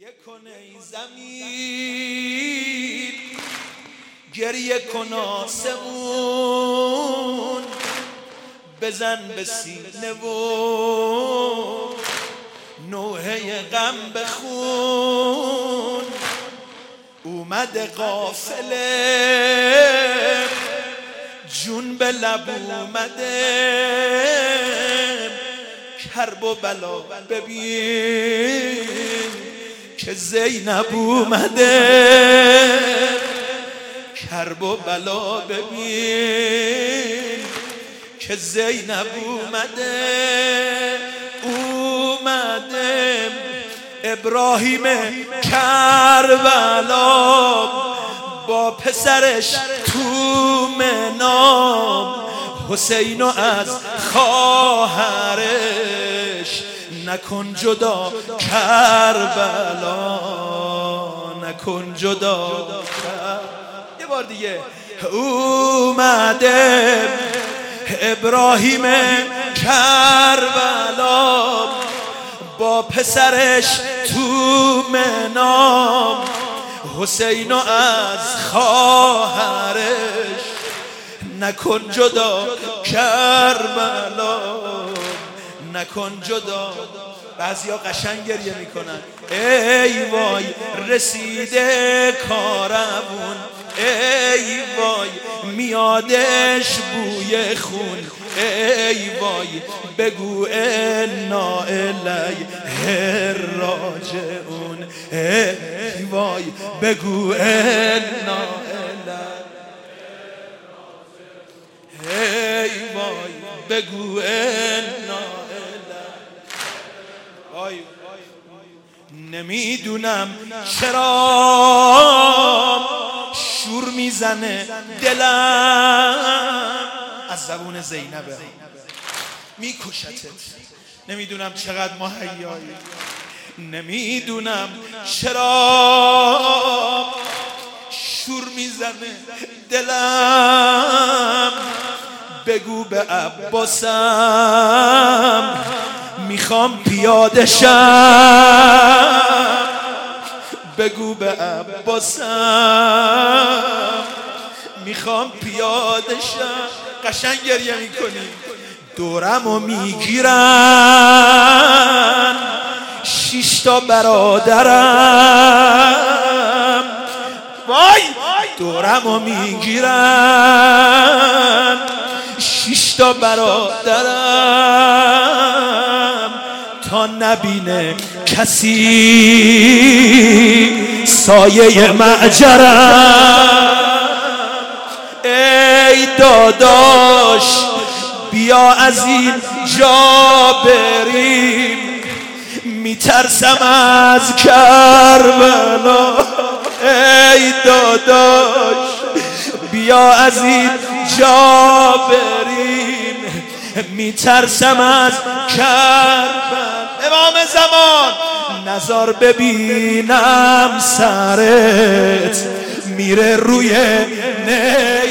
گریه کن ای زمین، گریه کن آسمون، بزن به سینه و نوحه غم بخون. اومده قافله جون به لب اومده، کرب و بلا ببین که زینب اومده. کرب و بلا ببین که زینب اومده. اومده ابراهیم کربلا با پسرش تو منام، حسینو از خواهرش نکن جدا کربلا، نکن جدا. یه بار دیگه. اومده ابراهیم کربلا با پسرش تو منام، حسینو از خواهرش نکن جدا کربلا، نکن جدا. بعضیا قشنگ گریه میکنن. ای وای رسیده کاروون، ای وای میادش بوی خون، ای وای بگو انا الیه راجعون، ای وای بگو انا الیه، ای وای بگو انا الیه. نمیدونم چرا شور میزنه دلم، از زبون زینبه میکشتت. نمیدونم چقدر مهیایی، نمیدونم چرا شور میزنه دلم. بگو به عباسم میخوام پیاده شم، بگو به عباسم میخوام پیاده شم. قشنگ گریه میکنی. دورمو میگیرن 6 تا برادرم، وای دورمو میگیرن 6 تا برادرم، تا نبینه کسی سایه معجرم. ای داداش بیا از این جا بریم، میترسم از کربلا. ای داداش بیا از این جا بریم، میترسم از کربلا. امام زمان نظر ببینم سرت میره روی